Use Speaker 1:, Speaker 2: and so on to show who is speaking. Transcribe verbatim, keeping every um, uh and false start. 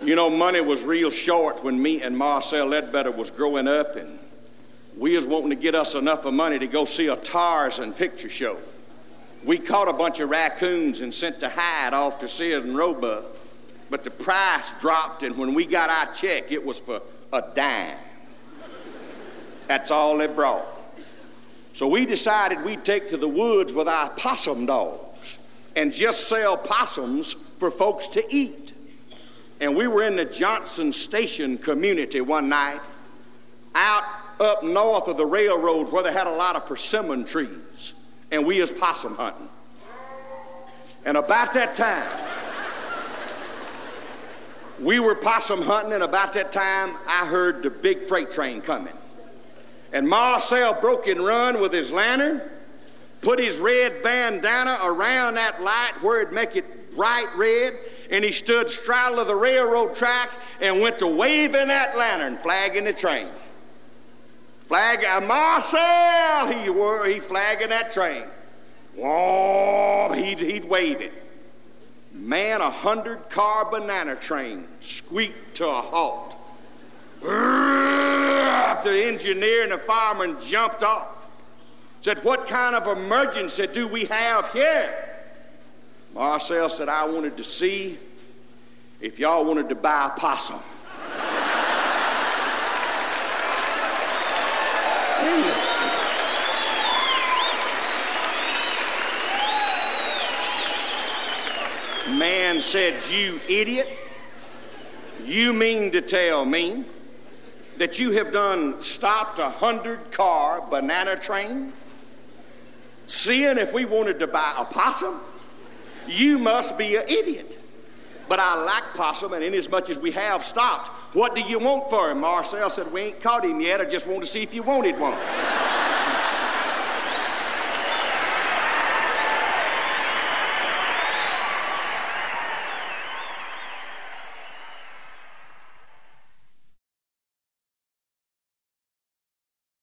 Speaker 1: You know, money was real short when me and Marcel Ledbetter was growing up, and we was wanting to get us enough of money to go see a Tarzan picture show. We caught a bunch of raccoons and sent to hide off to Sears and Roebuck, but the price dropped, and when we got our check, it was for a dime. That's all they brought. So we decided we'd take to the woods with our possum dogs and just sell possums for folks to eat. And we were in the Johnson Station community one night, out up north of the railroad where they had a lot of persimmon trees, and we was possum hunting. And about that time, we were possum hunting, and about that time, I heard the big freight train coming. And Marcel broke and run with his lantern, put his red bandana around that light where it'd make it bright red, and he stood straddle the railroad track and went to waving that lantern, flagging the train. Flag, uh, Marcel, he were, he flagging that train. Whoa, he'd, he'd wave it. Man, a hundred car banana train squeaked to a halt. The engineer and the fireman jumped off. Said, what kind of emergency do we have here? Marcel said, I wanted to see if y'all wanted to buy a possum. Man said, you idiot, you mean to tell me that you have done stopped a hundred car banana train seeing if we wanted to buy a possum? You must be an idiot. But I like possum, and inasmuch as we have stopped, what do you want for him? Marcel said, we ain't caught him yet. I just want to see if you wanted one.